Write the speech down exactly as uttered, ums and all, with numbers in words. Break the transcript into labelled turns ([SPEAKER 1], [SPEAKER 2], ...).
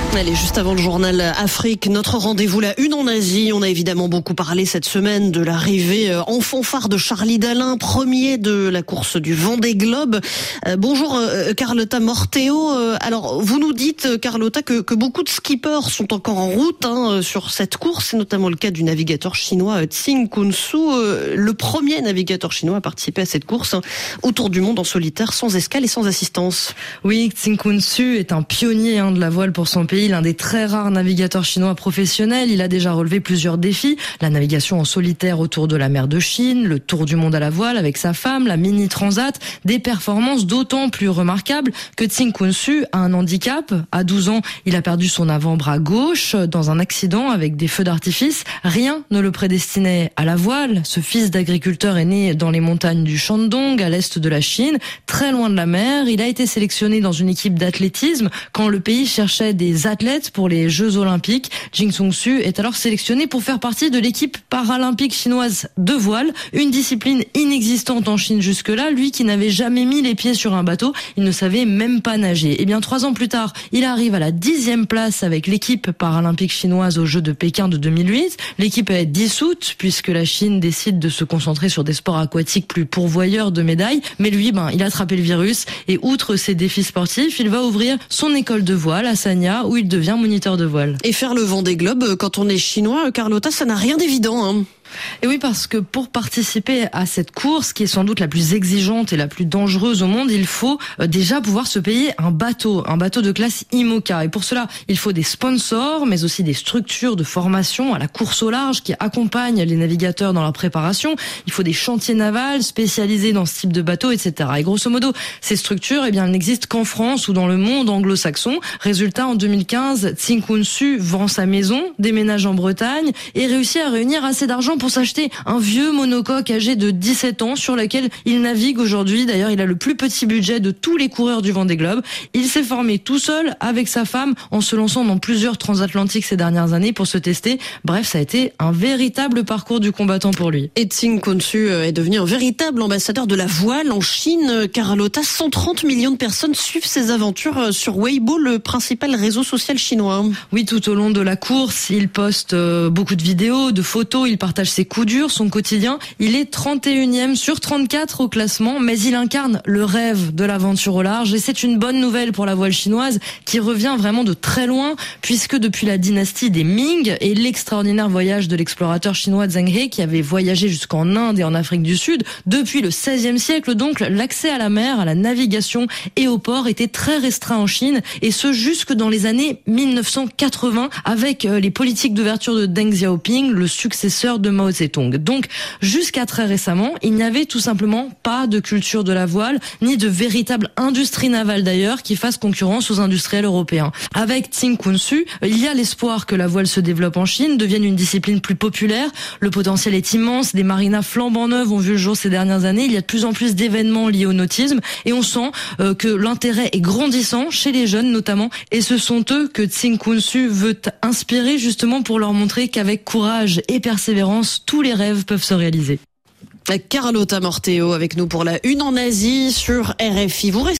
[SPEAKER 1] Allez, juste avant le journal Afrique, notre rendez-vous la une en Asie. On a évidemment beaucoup parlé cette semaine de l'arrivée en fanfare de Charlie Dalin, premier de la course du Vendée Globe. Euh, bonjour euh, Carlotta Morteo. Euh, alors, vous nous dites, Carlotta, que, que beaucoup de skippers sont encore en route hein, sur cette course. C'est notamment le cas du navigateur chinois Tsing Kun-Su, euh, le premier navigateur chinois à participer à cette course hein, autour du monde en solitaire, sans escale et sans assistance.
[SPEAKER 2] Oui, Tsing Kun-Su est un pionnier hein, de la voile pour son pays. L'un des très rares navigateurs chinois professionnels. Il a déjà relevé plusieurs défis. La navigation en solitaire autour de la mer de Chine, le tour du monde à la voile avec sa femme, la Mini Transat. Des performances d'autant plus remarquables que Tsing Kun-Su a un handicap. À douze ans, il a perdu son avant-bras gauche dans un accident avec des feux d'artifice. Rien ne le prédestinait à la voile. Ce fils d'agriculteur est né dans les montagnes du Shandong, à l'est de la Chine, très loin de la mer. Il a été sélectionné dans une équipe d'athlétisme quand le pays cherchait des athlètes pour les Jeux Olympiques. Tsing Kun-Su est alors sélectionné pour faire partie de l'équipe paralympique chinoise de voile, une discipline inexistante en Chine jusque-là. Lui qui n'avait jamais mis les pieds sur un bateau, il ne savait même pas nager. Et bien trois ans plus tard, il arrive à la dixième place avec l'équipe paralympique chinoise aux Jeux de Pékin de deux mille huit. L'équipe est dissoute puisque la Chine décide de se concentrer sur des sports aquatiques plus pourvoyeurs de médailles. Mais lui, ben, il a attrapé le virus et outre ses défis sportifs, il va ouvrir son école de voile à Sanya où il devient moniteur de voile.
[SPEAKER 1] Et faire le Vendée Globe quand on est chinois, Carlotta, ça n'a rien d'évident. Hein.
[SPEAKER 2] Et oui, parce que pour participer à cette course, qui est sans doute la plus exigeante et la plus dangereuse au monde, il faut déjà pouvoir se payer un bateau, un bateau de classe IMOCA. Et pour cela, il faut des sponsors, mais aussi des structures de formation à la course au large qui accompagnent les navigateurs dans leur préparation. Il faut des chantiers navals spécialisés dans ce type de bateau, et cetera. Et grosso modo, ces structures, eh bien, elles n'existent qu'en France ou dans le monde anglo-saxon. Résultat, en deux mille quinze, Tsing Kun-Su vend sa maison, déménage en Bretagne et réussit à réunir assez d'argent pour s'acheter un vieux monocoque âgé de dix-sept ans sur lequel il navigue aujourd'hui. D'ailleurs, il a le plus petit budget de tous les coureurs du Vendée Globe. Il s'est formé tout seul avec sa femme en se lançant dans plusieurs transatlantiques ces dernières années pour se tester. Bref, ça a été un véritable parcours du combattant pour lui.
[SPEAKER 1] Et Tsing Kun-Su est devenu un véritable ambassadeur de la voile en Chine. Carlotta, cent trente millions de personnes suivent ses aventures sur Weibo, le principal réseau social chinois.
[SPEAKER 2] Oui, tout au long de la course, il poste beaucoup de vidéos, de photos, il partage ses coups durs, son quotidien. Il est trente et unième sur trente-quatre au classement, mais il incarne le rêve de l'aventure au large et c'est une bonne nouvelle pour la voile chinoise qui revient vraiment de très loin puisque depuis la dynastie des Ming et l'extraordinaire voyage de l'explorateur chinois Zheng He qui avait voyagé jusqu'en Inde et en Afrique du Sud, depuis le seizième siècle donc, l'accès à la mer, à la navigation et au port était très restreint en Chine et ce jusque dans les années mille neuf cent quatre-vingts avec les politiques d'ouverture de Deng Xiaoping, le successeur de Mao Zedong. Donc, jusqu'à très récemment, il n'y avait tout simplement pas de culture de la voile, ni de véritable industrie navale d'ailleurs, qui fasse concurrence aux industriels européens. Avec Tsing Kun-Su, il y a l'espoir que la voile se développe en Chine, devienne une discipline plus populaire. Le potentiel est immense, des marinas flambant neuves ont vu le jour ces dernières années, il y a de plus en plus d'événements liés au nautisme, et on sent euh, que l'intérêt est grandissant chez les jeunes notamment, et ce sont eux que Tsing Kun-Su veut inspirer justement pour leur montrer qu'avec courage et persévérance, tous les rêves peuvent se réaliser.
[SPEAKER 1] Carlotta Morteo avec nous pour la une en Asie sur R F I. Vous restez